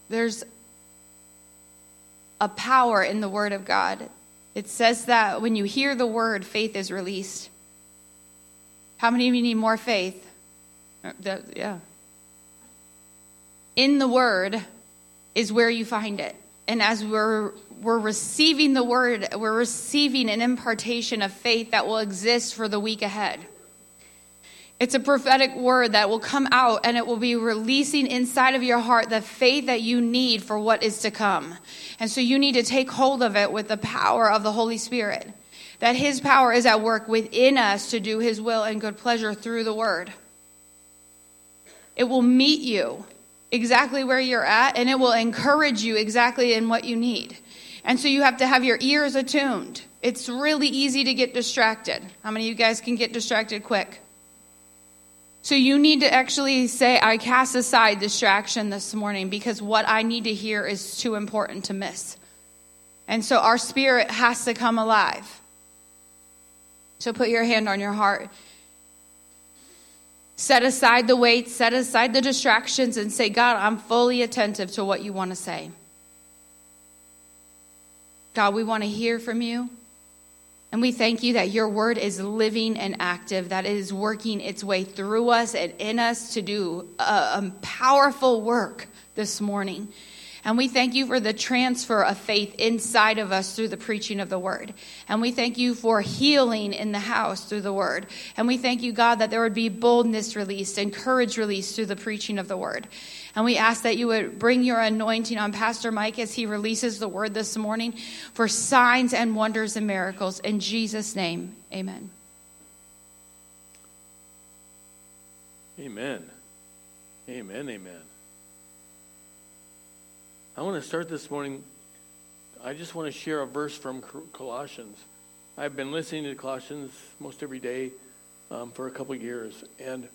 there's a power in the word of God. It says that when you hear the word, faith is released. How many of you need more faith? Yeah. In the word is where you find it. And as we're receiving the word, we're receiving an impartation of faith that will exist for the week ahead. It's a prophetic word that will come out, and it will be releasing inside of your heart the faith that you need for what is to come. And so you need to take hold of it with the power of the Holy Spirit. That his power is at work within us to do his will and good pleasure through the word. It will meet you exactly where you're at, and it will encourage you exactly in what you need. And so you have to have your ears attuned. It's really easy to get distracted. How many of you guys can get distracted quick? So you need to actually say, I cast aside distraction this morning because what I need to hear is too important to miss. And so our spirit has to come alive. So put your hand on your heart. Set aside the weight, set aside the distractions, and say, God, I'm fully attentive to what you want to say. God, we want to hear from you. And we thank you that your word is living and active, that it is working its way through us and in us to do a powerful work this morning. And we thank you for the transfer of faith inside of us through the preaching of the word. And we thank you for healing in the house through the word. And we thank you, God, that there would be boldness released and courage released through the preaching of the word. And we ask that you would bring your anointing on Pastor Mike as he releases the word this morning for signs and wonders and miracles. In Jesus' name, amen. Amen. Amen, amen. I want to start this morning. I just want to share a verse from Colossians. I've been listening to Colossians most every day for a couple of years, and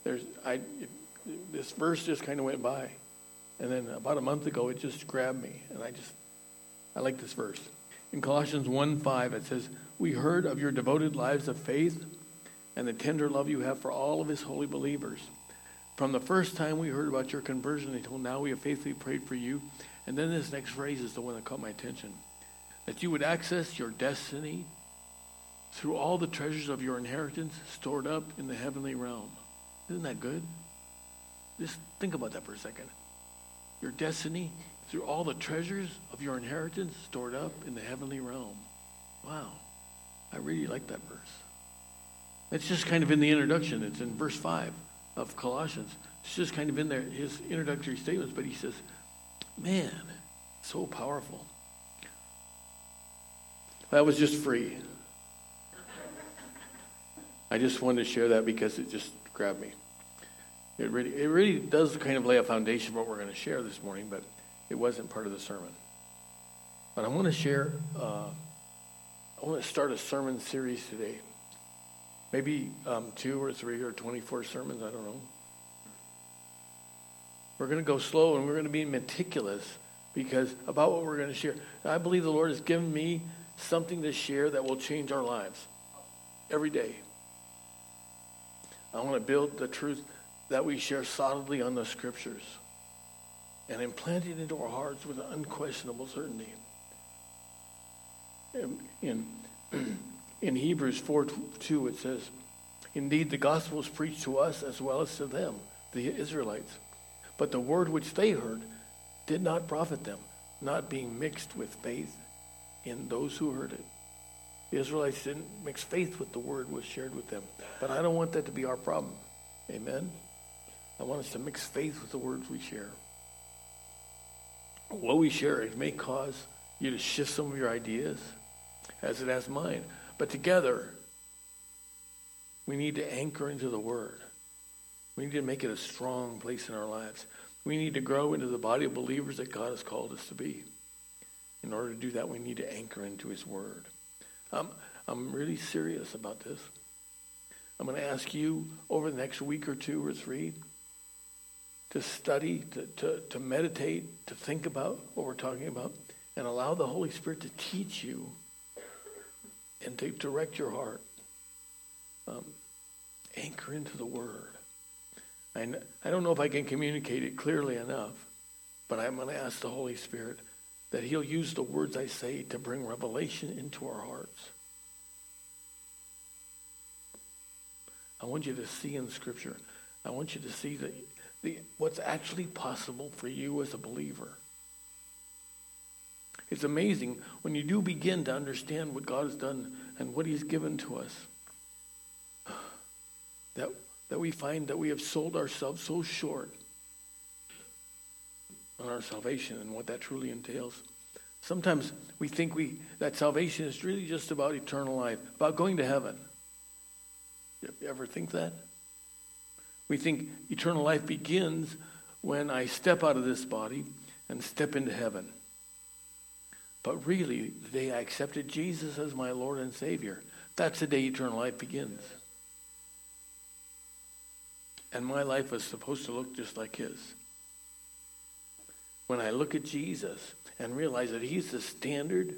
this verse just kind of went by, and then about a month ago it just grabbed me, and I like this verse. In Colossians 1:5 it says, "We heard of your devoted lives of faith and the tender love you have for all of his holy believers. From the first time we heard about your conversion until now, we have faithfully prayed for you." And then this next phrase is the one that caught my attention. That you would access your destiny through all the treasures of your inheritance stored up in the heavenly realm. Isn't that good? Just think about that for a second. Your destiny through all the treasures of your inheritance stored up in the heavenly realm. Wow. I really like that verse. It's just kind of in the introduction. It's in verse 5 of Colossians. It's just kind of in there, his introductory statements, but he says, man, so powerful. That was just free. I just wanted to share that because it just grabbed me. It really does kind of lay a foundation for what we're going to share this morning, but it wasn't part of the sermon. But I want to share, I want to start a sermon series today. Maybe 2 or 3 or 24 sermons, I don't know. We're going to go slow and we're going to be meticulous because about what we're going to share. I believe the Lord has given me something to share that will change our lives every day. I want to build the truth that we share solidly on the scriptures and implant it into our hearts with unquestionable certainty. In Hebrews 4:2 it says, "Indeed, the gospel is preached to us as well as to them, the Israelites. But the word which they heard did not profit them, not being mixed with faith in those who heard it." The Israelites didn't mix faith with the word was shared with them. But I don't want that to be our problem. Amen? I want us to mix faith with the words we share. What we share, it may cause you to shift some of your ideas, as it has mine. But together, we need to anchor into the word. We need to make it a strong place in our lives. We need to grow into the body of believers that God has called us to be. In order to do that, we need to anchor into his word. I'm really serious about this. I'm going to ask you over the next week or 2 or 3 to study, to meditate, to think about what we're talking about, and allow the Holy Spirit to teach you and to direct your heart. Anchor into the word. I don't know if I can communicate it clearly enough, But I'm going to ask the Holy Spirit that he'll use the words I say to bring revelation into our hearts. I want you to see in Scripture, I want you to see what's actually possible for you as a believer. It's amazing when you do begin to understand what God has done and what he's given to us, that we find that we have sold ourselves so short on our salvation and what that truly entails. Sometimes we think that salvation is really just about eternal life, about going to heaven. You ever think that? We think eternal life begins when I step out of this body and step into heaven. But really, the day I accepted Jesus as my Lord and Savior, that's the day eternal life begins. And my life was supposed to look just like his. When I look at Jesus and realize that he's the standard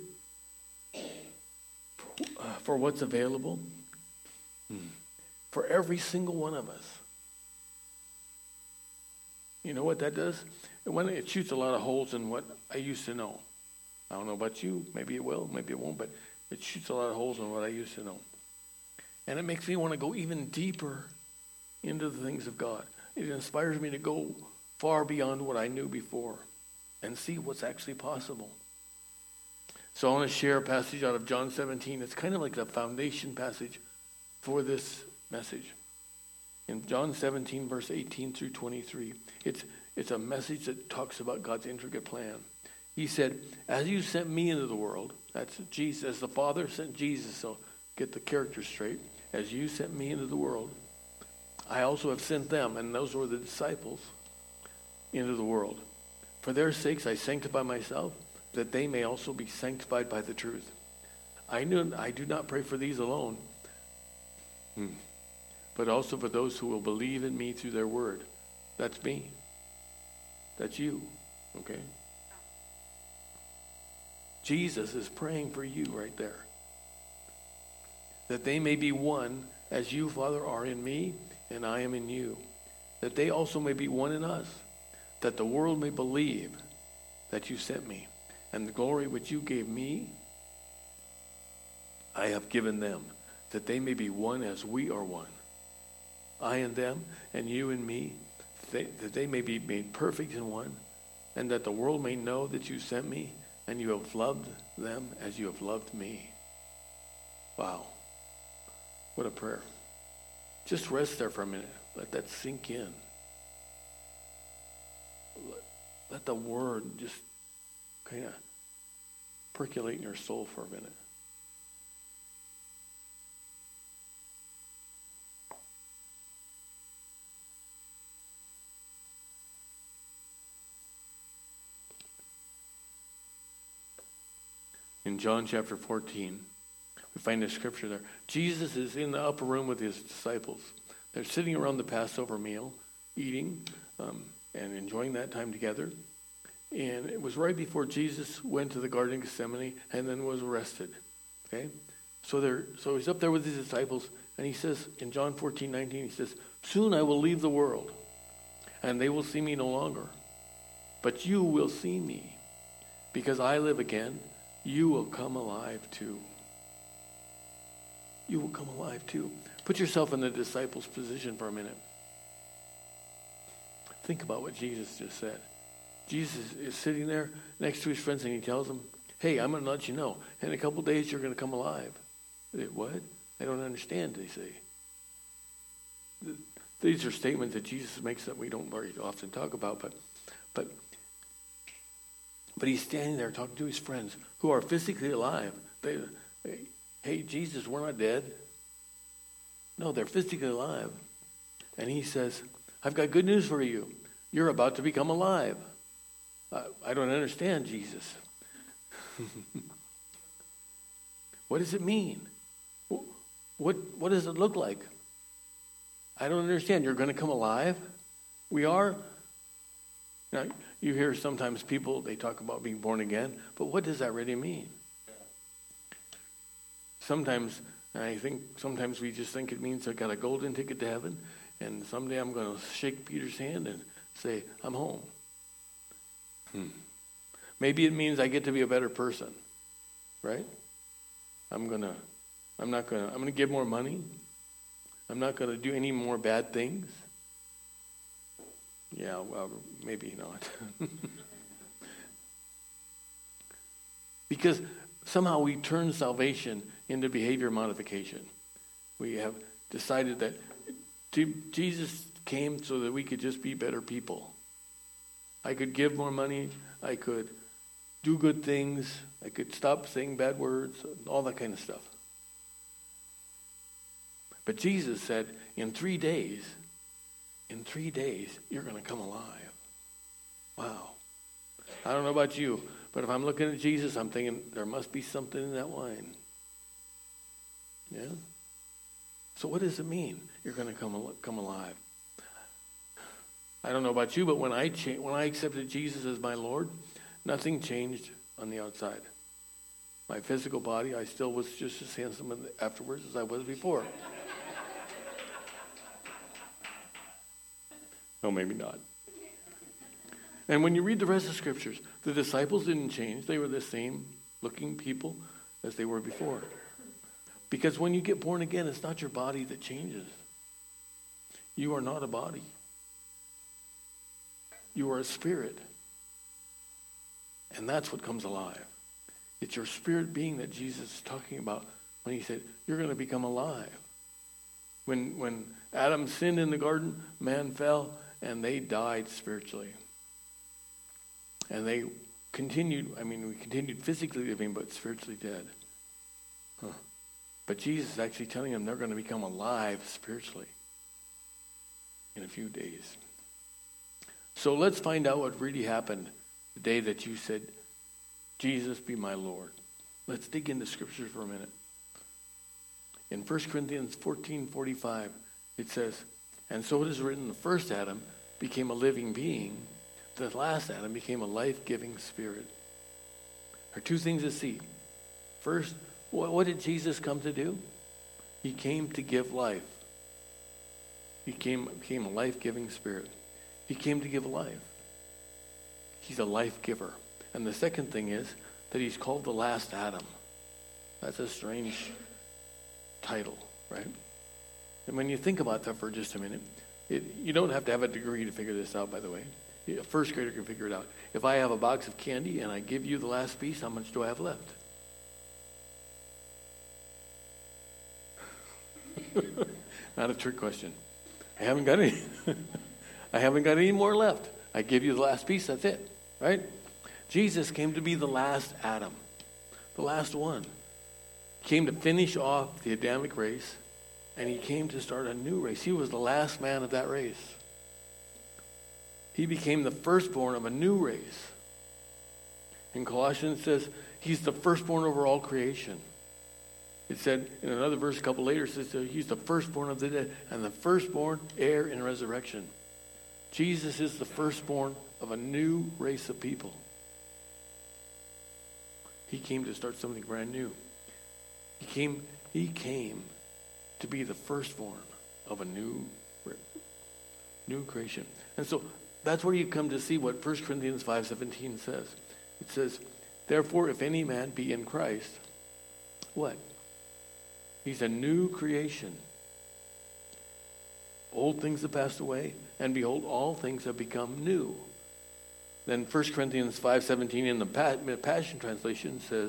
for what's available for every single one of us. You know what that does? It shoots a lot of holes in what I used to know. I don't know about you. Maybe it will, maybe it won't, but it shoots a lot of holes in what I used to know. And it makes me want to go even deeper into the things of God. It inspires me to go far beyond what I knew before and see what's actually possible. So I want to share a passage out of John 17. It's kind of like the foundation passage for this message. In John 17, verse 18 through 23, it's a message that talks about God's intricate plan. He said, as you sent me into the world, that's Jesus, as the Father sent Jesus, so get the character straight. As you sent me into the world, I also have sent them, and those were the disciples, into the world. For their sakes I sanctify myself, that they may also be sanctified by the truth. I do not pray for these alone, but also for those who will believe in me through their word. That's me. That's you. Okay? Jesus is praying for you right there. That they may be one as you, Father, are in me and I am in you. That they also may be one in us. That the world may believe that you sent me. And the glory which you gave me, I have given them. That they may be one as we are one. I and them and you and me. That they may be made perfect in one. And that the world may know that you sent me. And you have loved them as you have loved me. Wow. What a prayer. Just rest there for a minute. Let that sink in. Let the word just kind of percolate in your soul for a minute. In John chapter 14, we find a scripture there. Jesus is in the upper room with his disciples. They're sitting around the Passover meal, eating and enjoying that time together. And it was right before Jesus went to the Garden of Gethsemane and then was arrested. Okay? So he's up there with his disciples, and he says, in John 14:19, he says, soon I will leave the world, and they will see me no longer. But you will see me, because I live again. You will come alive too. You will come alive too. Put yourself in the disciples' position for a minute. Think about what Jesus just said. Jesus is sitting there next to his friends and he tells them, hey, I'm going to let you know. In a couple of days you're going to come alive. They, what? I don't understand, they say. These are statements that Jesus makes that we don't very often talk about, but he's standing there talking to his friends who are physically alive. Hey, Jesus, we're not dead. No, they're physically alive. And he says, I've got good news for you. You're about to become alive. I don't understand, Jesus. What does it mean? What does it look like? I don't understand. You're going to come alive? We are? Now, you hear sometimes people, they talk about being born again, but what does that really mean? Sometimes we just think it means I got a golden ticket to heaven, and someday I'm going to shake Peter's hand and say, I'm home. Maybe it means I get to be a better person, right? I'm gonna give more money. I'm not gonna do any more bad things. Yeah, well, maybe not. Because somehow we turn salvation into behavior modification. We have decided that Jesus came so that we could just be better people. I could give more money. I could do good things. I could stop saying bad words, all that kind of stuff. But Jesus said, in 3 days, you're going to come alive. Wow. I don't know about you, but if I'm looking at Jesus, I'm thinking, there must be something in that wine. Yeah? So what does it mean? You're going to come alive. I don't know about you, but when I accepted Jesus as my Lord, nothing changed on the outside. My physical body, I still was just as handsome afterwards as I was before. No, maybe not. And when you read the rest of the scriptures, the disciples didn't change. They were the same looking people as they were before. Because when you get born again, it's not your body that changes. You are not a body. You are a spirit. And that's what comes alive. It's your spirit being that Jesus is talking about when he said, you're going to become alive. When Adam sinned in the garden, man fell, and they died spiritually. And they continued physically living, but spiritually dead. But Jesus is actually telling them they're going to become alive spiritually in a few days. So let's find out what really happened the day that you said, Jesus, be my Lord. Let's dig into scriptures for a minute. In 1 Corinthians 14:45, it says, and so it is written, the first Adam became a living being. The last Adam became a life-giving spirit. There are two things to see. First, what did Jesus come to do? He came to give life. He became a life-giving spirit. He came to give life. He's a life giver. And the second thing is that he's called the last Adam. That's a strange title, right? And when you think about that for just a minute, you don't have to have a degree to figure this out, by the way. A first grader can figure it out. If I have a box of candy and I give you the last piece, how much do I have left? Not a trick question. I haven't got any. I haven't got any more left. I give you the last piece, that's it, right? Jesus came to be the last Adam, the last one. He came to finish off the Adamic race, and he came to start a new race. He was the last man of that race. He became the firstborn of a new race. In Colossians it says, he's the firstborn over all creation. It said in another verse a couple later, it says he's the firstborn of the dead and the firstborn heir in resurrection. Jesus is the firstborn of a new race of people. He came to start something brand new. He came to be the firstborn of a new creation. And so that's where you come to see what 1 Corinthians 5:17 says. It says, therefore, if any man be in Christ, what? He's a new creation. Old things have passed away, and behold, all things have become new. Then 1 Corinthians 5:17 in the Passion Translation says,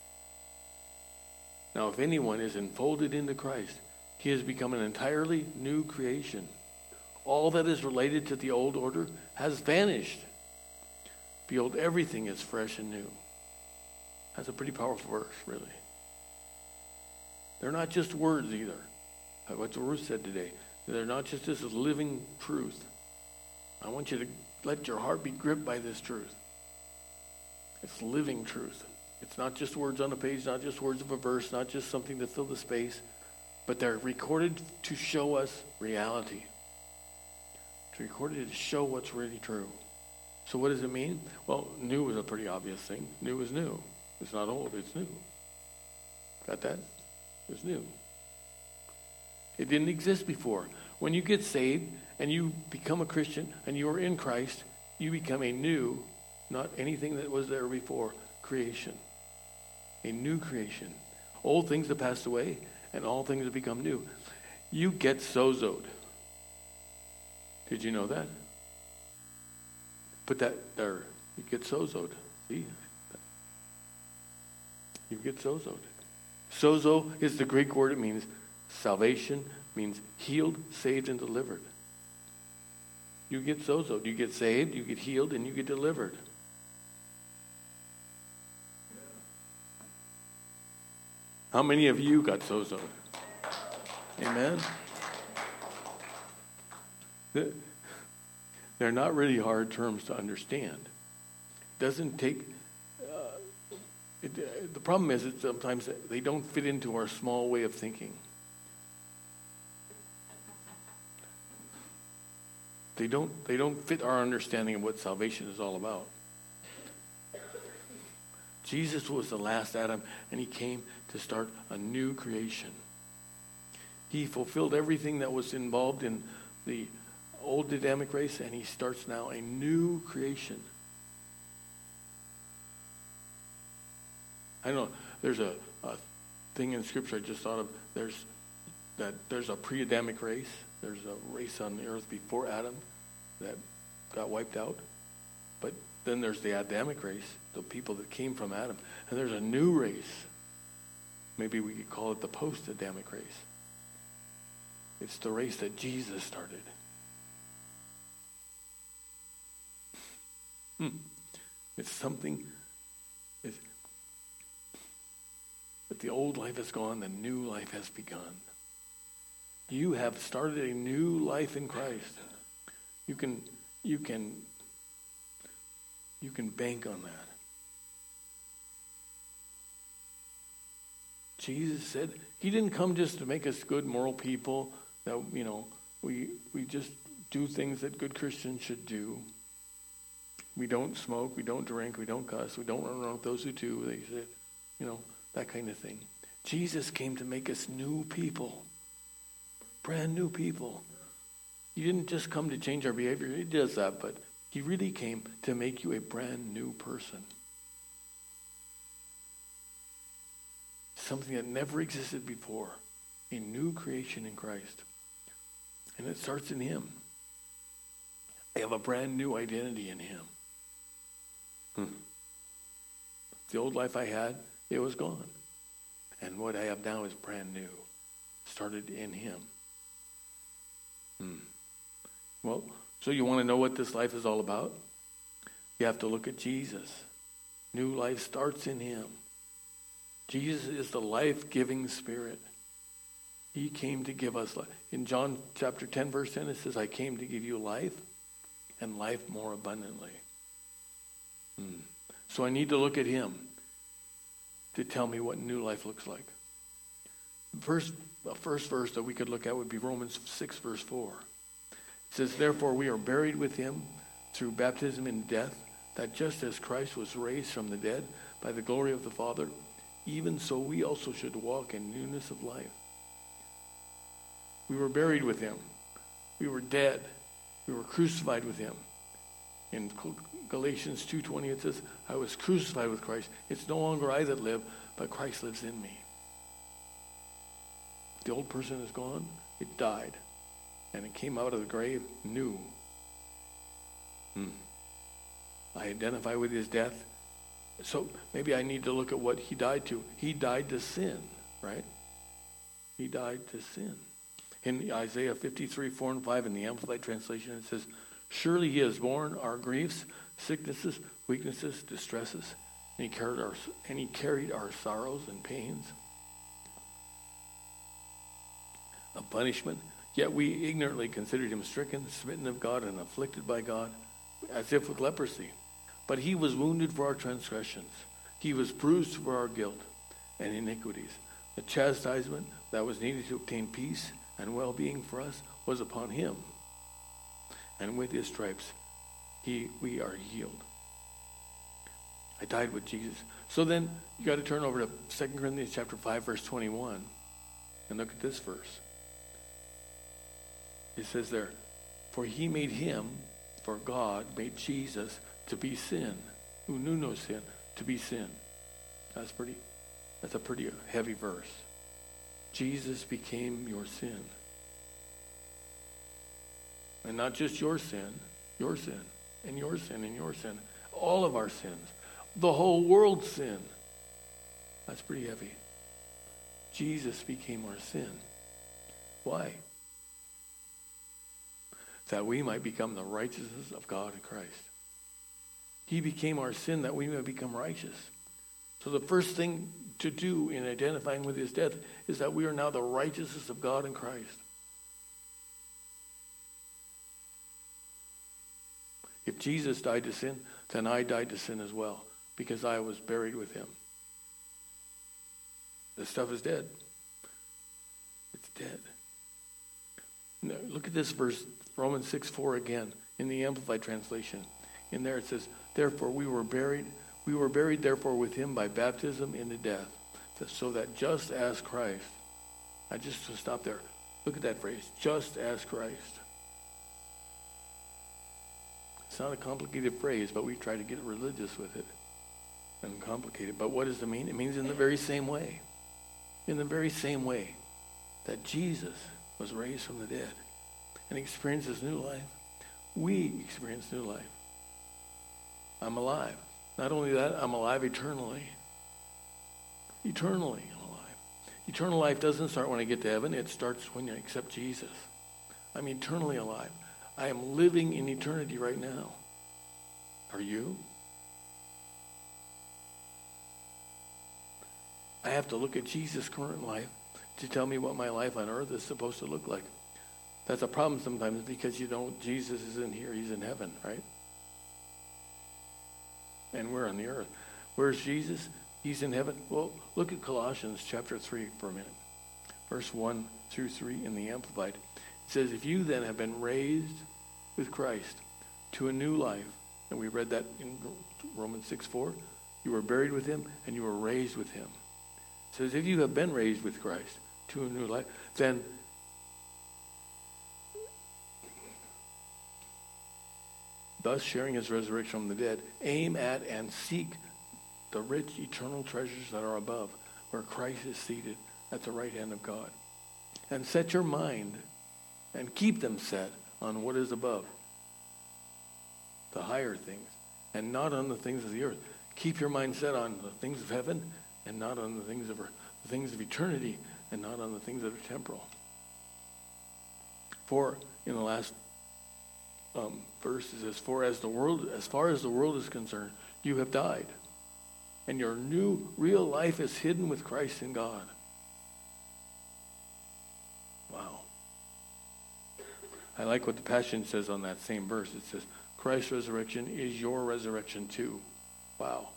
now if anyone is enfolded into Christ, he has become an entirely new creation. All that is related to the old order has vanished. Behold, everything is fresh and new. That's a pretty powerful verse, really. They're not just words either. What the Ruth said today. They're not just this living truth. I want you to let your heart be gripped by this truth. It's living truth. It's not just words on a page, not just words of a verse, not just something to fill the space, but they're recorded to show us reality. It's recorded to show what's really true. So what does it mean? Well, new is a pretty obvious thing. New is new. It's not old, it's new. Got that? It's new. It didn't exist before. When you get saved and you become a Christian and you are in Christ, you become a new not anything that was there before. Creation. A new creation. Old things have passed away, and all things have become new. You get sozoed. Did you know that? Put that there. You get sozoed. See? You get sozoed. Sozo is the Greek word. It means salvation, means healed, saved, and delivered. You get sozoed. You get saved, you get healed, and you get delivered. How many of you got sozoed? Amen? They're not really hard terms to understand. It doesn't take... the problem is that sometimes they don't fit into our small way of thinking. They don't fit our understanding of what salvation is all about. Jesus was the last Adam, and he came to start a new creation. He fulfilled everything that was involved in the old Adamic race, and he starts now a new creation. I know there's a thing in Scripture I just thought of. There's a pre-Adamic race. There's a race on the earth before Adam that got wiped out. But then there's the Adamic race, the people that came from Adam. And there's a new race. Maybe we could call it the post-Adamic race. It's the race that Jesus started. It's something that the old life is gone, the new life has begun. You have started a new life in Christ. You can bank on that. Jesus said he didn't come just to make us good moral people that we just do things that good Christians should do. We don't smoke, we don't drink, we don't cuss, we don't run around with those who do. They said, that kind of thing. Jesus came to make us new people. Brand new people. He didn't just come to change our behavior. He does that, but he really came to make you a brand new person. Something that never existed before. A new creation in Christ. And it starts in him. I have a brand new identity in him. The old life I had, it was gone. And what I have now is brand new. Started in him. Well, so you want to know what this life is all about? You have to look at Jesus. New life starts in him. Jesus is the life-giving Spirit. He came to give us life. In John chapter 10, verse 10, it says, I came to give you life and life more abundantly. So I need to look at him to tell me what new life looks like. The first verse that we could look at would be Romans 6, verse 4. It says, therefore we are buried with him through baptism in death, that just as Christ was raised from the dead by the glory of the Father, even so we also should walk in newness of life. We were buried with him. We were dead. We were crucified with him. In Galatians 2:20 it says, I was crucified with Christ. It's no longer I that live, but Christ lives in me. The old person is gone. It died. And it came out of the grave new. I identify with his death. So maybe I need to look at what he died to. He died to sin, right? He died to sin. In Isaiah 53, 4 and 5 in the Amplified Translation, it says, surely he has borne our griefs, sicknesses, weaknesses, distresses, and he carried our sorrows and pains of punishment. Yet we ignorantly considered him stricken, smitten of God, and afflicted by God, as if with leprosy. But he was wounded for our transgressions. He was bruised for our guilt and iniquities. The chastisement that was needed to obtain peace and well-being for us was upon him. And with his stripes, we are healed. I died with Jesus. So then, you got to turn over to 2 Corinthians chapter 5, verse 21, and look at this verse. It says there, for he made him, for God made Jesus to be sin who knew no sin, to be sin. That's a pretty heavy verse. Jesus became your sin. And not just your sin, and your sin, and your sin. All of our sins. The whole world's sin. That's pretty heavy. Jesus became our sin. Why? That we might become the righteousness of God in Christ. He became our sin that we might become righteous. So the first thing to do in identifying with his death is that we are now the righteousness of God in Christ. If Jesus died to sin, then I died to sin as well, because I was buried with him. This stuff is dead. It's dead. Now, look at this verse, Romans 6:4 again, in the Amplified Translation. In there it says, therefore we were buried therefore with him by baptism into death, so that just as Christ, I just to stop there, look at that phrase, just as Christ. It's not a complicated phrase, but we try to get religious with it and complicate it. But what does it mean? It means in the very same way. In the very same way that Jesus was raised from the dead and experiences new life, we experience new life. I'm alive. Not only that, I'm alive eternally. Eternally, I'm alive. Eternal life doesn't start when I get to heaven. It starts when I accept Jesus. I'm eternally alive. I am living in eternity right now. Are you? I have to look at Jesus' current life to tell me what my life on earth is supposed to look like. That's a problem sometimes because Jesus isn't here, he's in heaven, right? And we're on the earth. Where's Jesus? He's in heaven. Well, look at Colossians chapter 3 for a minute. Verse 1 through 3 in the Amplified. It says, if you then have been raised with Christ to a new life, and we read that in Romans 6:4, you were buried with him and you were raised with him. It says, if you have been raised with Christ to a new life, then thus sharing his resurrection from the dead, aim at and seek the rich eternal treasures that are above, where Christ is seated at the right hand of God. And set your mind and keep them set on what is above, the higher things, and not on the things of the earth. Keep your mind set on the things of heaven and not on the things of earth, the things of eternity and not on the things that are temporal. For in the last verse it says, for as far as the world is concerned, you have died, and your new real life is hidden with Christ in God. Wow. I like what the Passion says on that same verse. It says, Christ's resurrection is your resurrection too. Wow.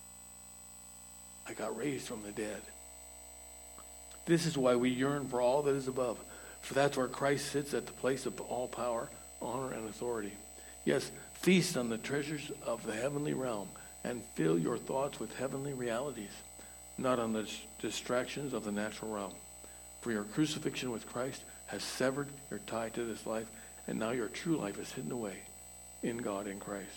I got raised from the dead. This is why we yearn for all that is above, for that's where Christ sits at the place of all power, honor, and authority. Yes, feast on the treasures of the heavenly realm and fill your thoughts with heavenly realities, not on the distractions of the natural realm. For your crucifixion with Christ has severed your tie to this life, and now your true life is hidden away in God in Christ.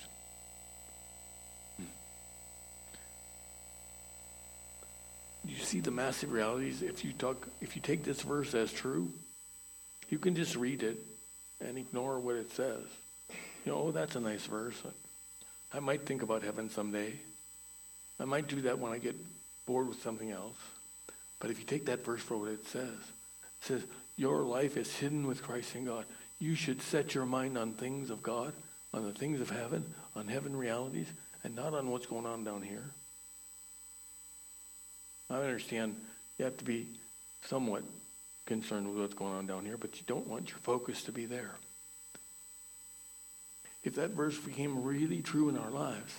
You see the massive realities? If you take this verse as true, you can just read it and ignore what it says. Oh, that's a nice verse. I might think about heaven someday. I might do that when I get bored with something else. But if you take that verse for what it says your life is hidden with Christ in God. You should set your mind on things of God, on the things of heaven, on heaven realities, and not on what's going on down here. I understand you have to be somewhat concerned with what's going on down here, but you don't want your focus to be there. If that verse became really true in our lives,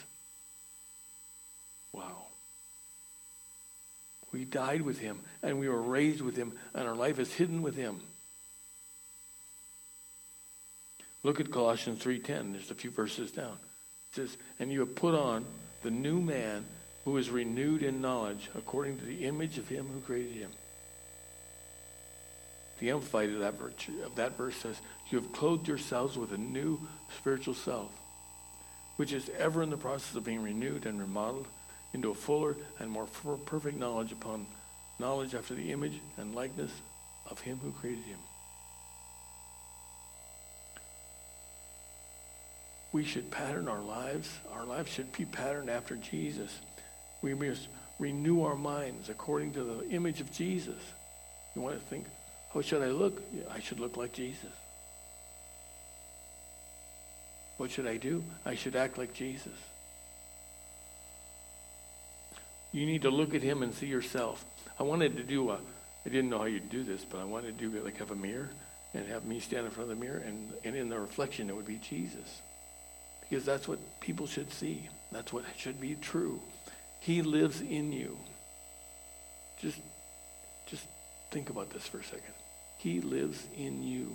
wow. We died with him, and we were raised with him, and our life is hidden with him. Look at Colossians 3:10. There's a few verses down. It says, and you have put on the new man who is renewed in knowledge according to the image of him who created him. The Amplified of that verse says, you have clothed yourselves with a new spiritual self. which is ever in the process of being renewed and remodeled into a fuller and more perfect knowledge upon knowledge after the image and likeness of him who created him. We should pattern our lives. Our lives should be patterned after Jesus. We must renew our minds according to the image of Jesus. You want to think, how should I look? I should look like Jesus. What should I do? I should act like Jesus. You need to look at him and see yourself. I wanted to do I didn't know how you'd do this, but I wanted to do have a mirror and have me stand in front of the mirror, and in the reflection it would be Jesus. Because that's what people should see. That's what should be true. He lives in you. Just think about this for a second. He lives in you.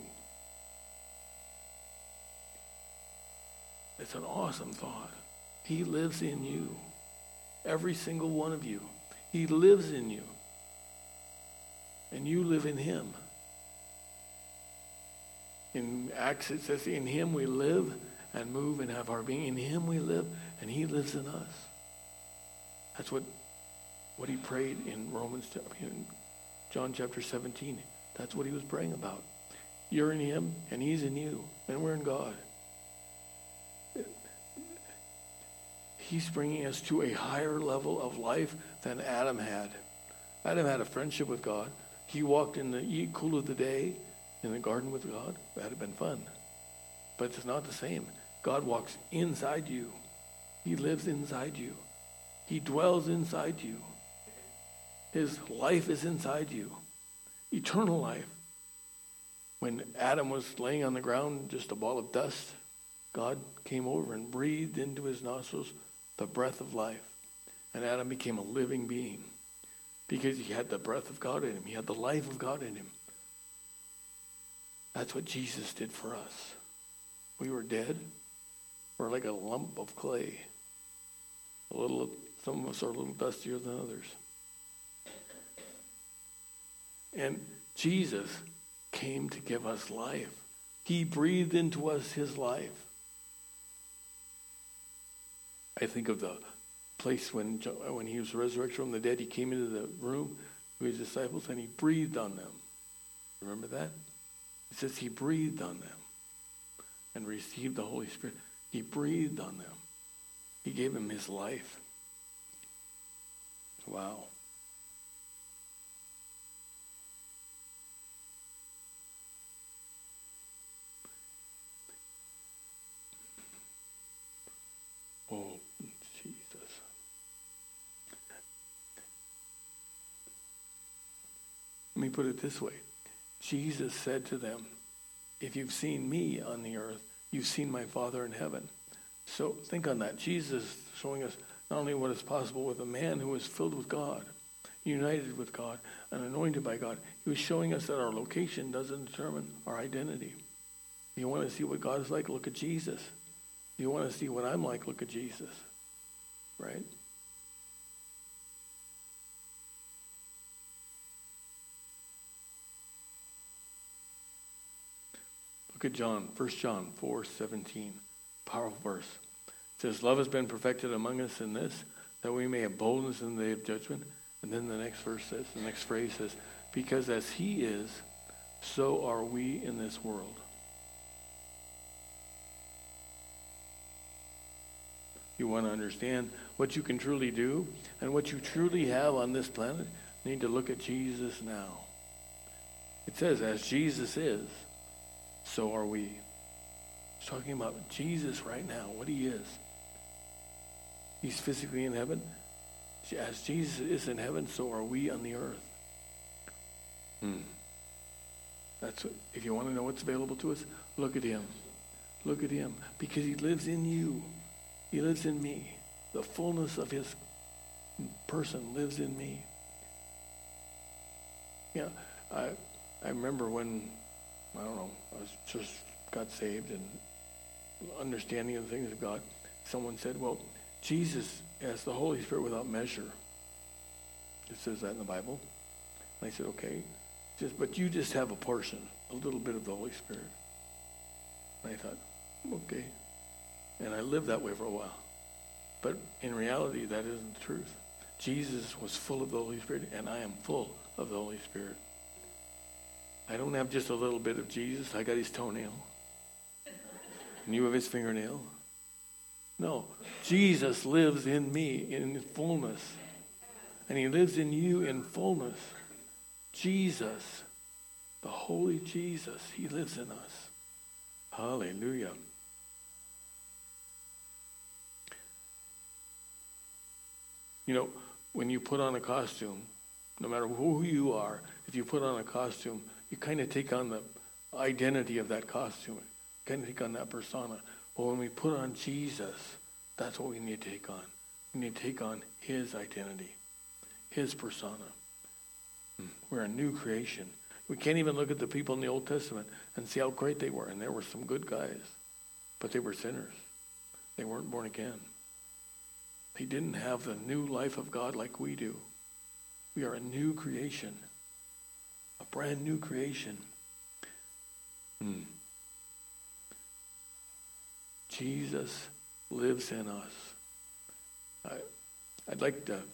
It's an awesome thought. He lives in you. Every single one of you. He lives in you. And you live in him. In Acts it says, in him we live and move and have our being. In him we live, and he lives in us. That's what he prayed in John chapter 17. That's what he was praying about. You're in him, and he's in you, and we're in God. He's bringing us to a higher level of life than Adam had. Adam had a friendship with God. He walked in the cool of the day in the garden with God. That had been fun. But it's not the same. God walks inside you. He lives inside you. He dwells inside you. His life is inside you. Eternal life. When Adam was laying on the ground, just a ball of dust, God came over and breathed into his nostrils the breath of life. And Adam became a living being because he had the breath of God in him. He had the life of God in him. That's what Jesus did for us. We were dead. We're like a lump of clay. Some of us are a little dustier than others. And Jesus came to give us life. He breathed into us his life. I think of the place when he was resurrected from the dead, he came into the room with his disciples and he breathed on them. Remember that? It says he breathed on them and received the Holy Spirit. He breathed on them. He gave them his life. Wow. Oh, Jesus. Let me put it this way. Jesus said to them, if you've seen me on the earth, you've seen my Father in heaven. So think on that. Jesus showing us not only what is possible with a man who is filled with God, united with God, and anointed by God. He was showing us that our location doesn't determine our identity. If you want to see what God is like, look at Jesus. If you want to see what I'm like, look at Jesus. Right? Look at John, 1 John 4:17. Powerful verse. It says, love has been perfected among us in this, that we may have boldness in the day of judgment. And then the next phrase says, because as he is, so are we in this world. You want to understand what you can truly do and what you truly have on this planet, you need to look at Jesus now. It says, as Jesus is, so are we. It's talking about Jesus right now, what he is. He's physically in heaven. As Jesus is in heaven, so are we on the earth. That's what, if you want to know what's available to us, look at him. Look at him. Because he lives in you. He lives in me. The fullness of his person lives in me. Yeah, I remember when, I was just got saved and understanding of the things of God. Someone said, well, Jesus has the Holy Spirit without measure. It says that in the Bible. And I said, okay. It says, but you just have a portion, a little bit of the Holy Spirit. And I thought, okay. And I lived that way for a while. But in reality, that isn't the truth. Jesus was full of the Holy Spirit, and I am full of the Holy Spirit. I don't have just a little bit of Jesus. I got his toenail. And you have his fingernail. No, Jesus lives in me in fullness. And he lives in you in fullness. Jesus, the Holy Jesus, he lives in us. Hallelujah. You know, when you put on a costume, no matter who you are, if you put on a costume, you kind of take on the identity of that costume. You kind of take on that persona. Well, when we put on Jesus, that's what we need to take on. We need to take on his identity, his persona. We're a new creation. We can't even look at the people in the Old Testament and see how great they were. And there were some good guys, but they were sinners. They weren't born again. They didn't have the new life of God like we do. We are a new creation, a brand new creation. Jesus lives in us. I'd like to...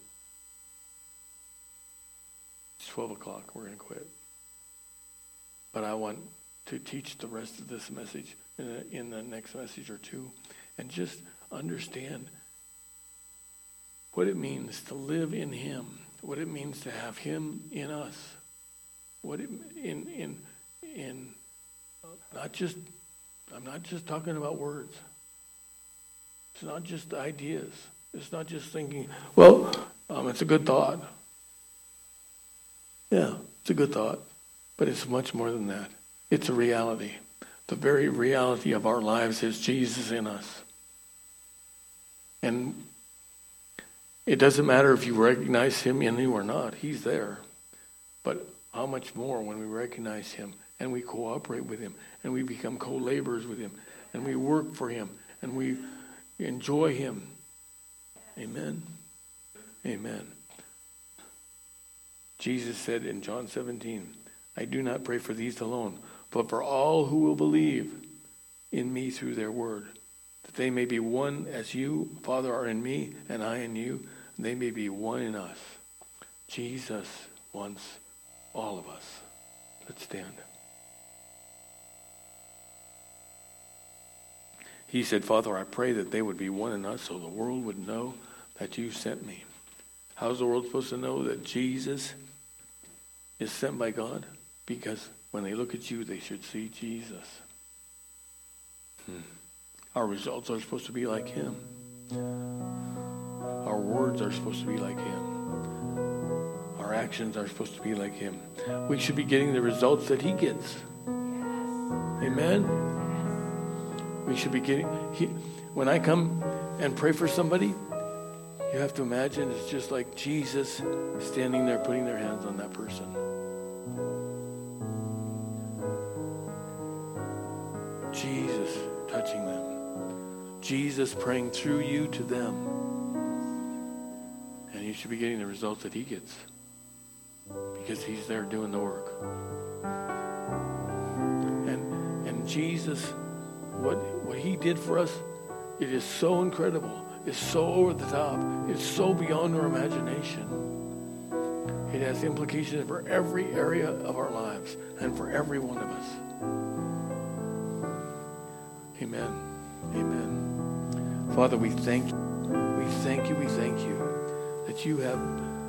It's 12 o'clock. We're going to quit. But I want to teach the rest of this message in the next message or two, and just understand what it means to live in him, what it means to have him in us, what it in not just, I'm not just talking about words. It's not just ideas. It's not just thinking, well, it's a good thought. Yeah, it's a good thought, but it's much more than that. It's a reality. The very reality of our lives is Jesus in us. And it doesn't matter if you recognize him in you or not. He's there. But how much more when we recognize him and we cooperate with him and we become co-laborers with him and we work for him and we enjoy him. Amen. Amen. Jesus said in John 17, I do not pray for these alone, but for all who will believe in me through their word, that they may be one as you, Father, are in me, and I in you, and they may be one in us. Jesus wants all of us. Let's stand. He said, Father, I pray that they would be one in us so the world would know that you sent me. How's the world supposed to know that Jesus is sent by God? Because when they look at you, they should see Jesus. Our results are supposed to be like him. Our words are supposed to be like him. Our actions are supposed to be like him. We should be getting the results that he gets. Amen? We should be getting... When I come and pray for somebody, you have to imagine it's just like Jesus standing there putting their hands on that person. Jesus touching them. Jesus praying through you to them. And you should be getting the results that he gets. Because he's there doing the work. And Jesus, what he did for us, it is so incredible. It's so over the top. It's so beyond our imagination. It has implications for every area of our lives and for every one of us. Amen. Amen. Father, we thank you. We thank you. We thank you that you have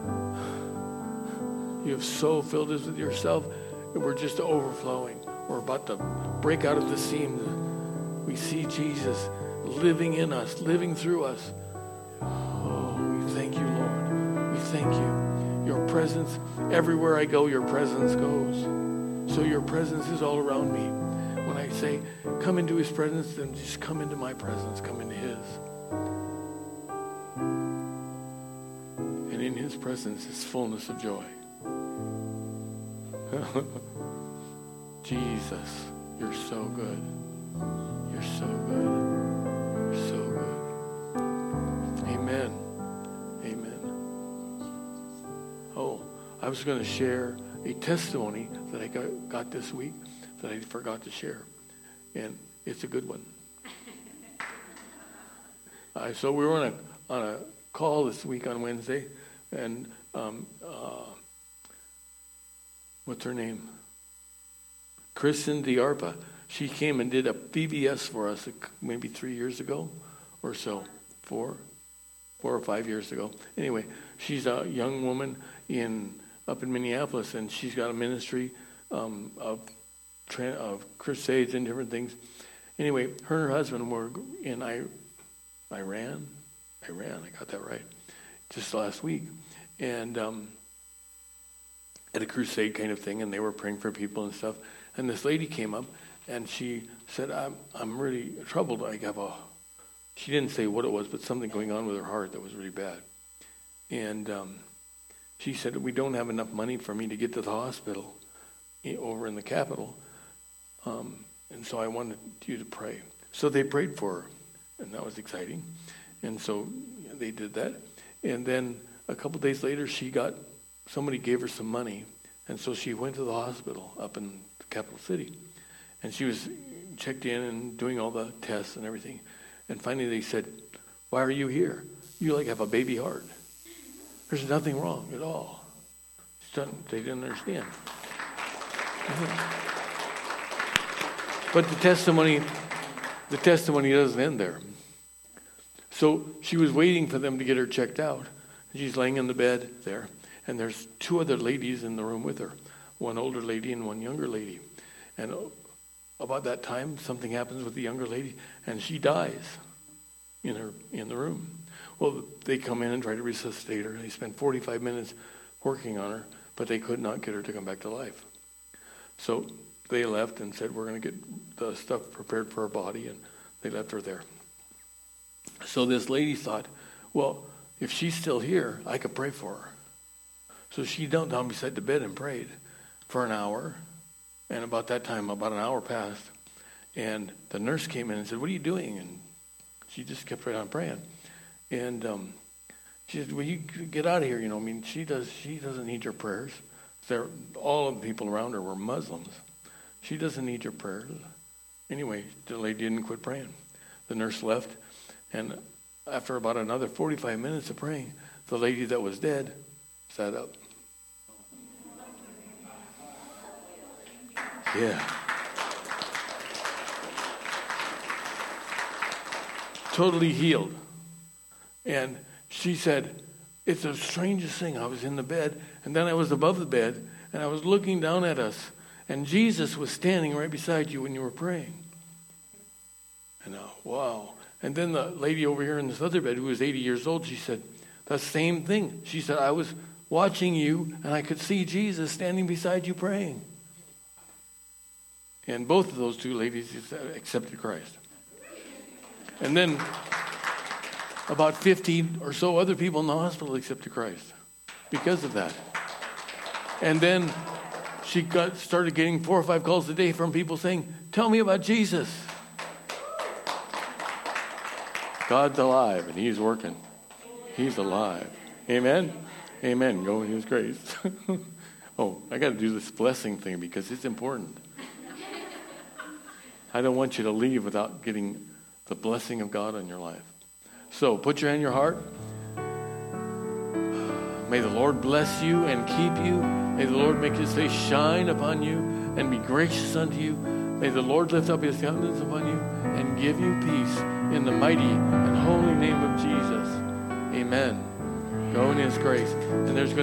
so filled us with yourself that we're just overflowing. We're about to break out of the seam. We see Jesus living in us, living through us. Oh, we thank you, Lord. We thank you. Your presence, everywhere I go, your presence goes. So your presence is all around me. When I say, come into his presence, then just come into my presence, come into his. And in his presence is fullness of joy. Jesus, you're so good. You're so good. You're so good. Amen. Amen. Oh, I was going to share a testimony that I got this week that I forgot to share. And it's a good one. So we were on a call this week on Wednesday, and what's her name? Kristen Diarpa. She came and did a VBS for us maybe 3 years ago or so, 4 or 5 years ago. Anyway, she's a young woman up in Minneapolis, and she's got a ministry of crusades and different things. Anyway, her and her husband were in Iran, I got that right, just last week, and at a crusade kind of thing, and they were praying for people and stuff. And this lady came up, and she said, I'm really troubled. She didn't say what it was, but something going on with her heart that was really bad. And she said, we don't have enough money for me to get to the hospital over in the capital. And so I wanted you to pray. So they prayed for her, and that was exciting. And so they did that. And then a couple days later, somebody gave her some money. And so she went to the hospital up in the capital city. And she was checked in and doing all the tests and everything. And finally they said, why are you here? You have a baby heart. There's nothing wrong at all. They didn't understand. But the testimony doesn't end there. So she was waiting for them to get her checked out. She's laying in the bed there. And there's 2 other ladies in the room with her. One older lady and one younger lady. And about that time, something happens with the younger lady, and she dies in the room. Well, they come in and try to resuscitate her. They spend 45 minutes working on her, but they could not get her to come back to life. So they left and said, we're going to get the stuff prepared for her body, and they left her there. So this lady thought, well, if she's still here, I could pray for her. So she knelt down beside the bed and prayed for an hour. And about that time, about an hour passed. And the nurse came in and said, what are you doing? And she just kept right on praying. And she said, well, you get out of here. She doesn't need your prayers. All of the people around her were Muslims. She doesn't need your prayers. Anyway, the lady didn't quit praying. The nurse left. And after about another 45 minutes of praying, the lady that was dead sat up. Yeah. Totally healed. And she said, it's the strangest thing. I was in the bed, and then I was above the bed, and I was looking down at us, and Jesus was standing right beside you when you were praying. And wow. And then the lady over here in this other bed, who was 80 years old, she said, the same thing. She said, I was watching you, and I could see Jesus standing beside you praying. And both of those 2 ladies accepted Christ. And then about 50 or so other people in the hospital accepted Christ because of that. And then she started getting 4 or 5 calls a day from people saying, tell me about Jesus. God's alive, and he's working. He's alive. Amen? Amen. Go in his grace. Oh, I got to do this blessing thing because it's important. I don't want you to leave without getting the blessing of God on your life. So put your hand on your heart. May the Lord bless you and keep you. May the Lord make his face shine upon you and be gracious unto you. May the Lord lift up his countenance upon you and give you peace in the mighty and holy name of Jesus. Amen. Go in his grace. And there's going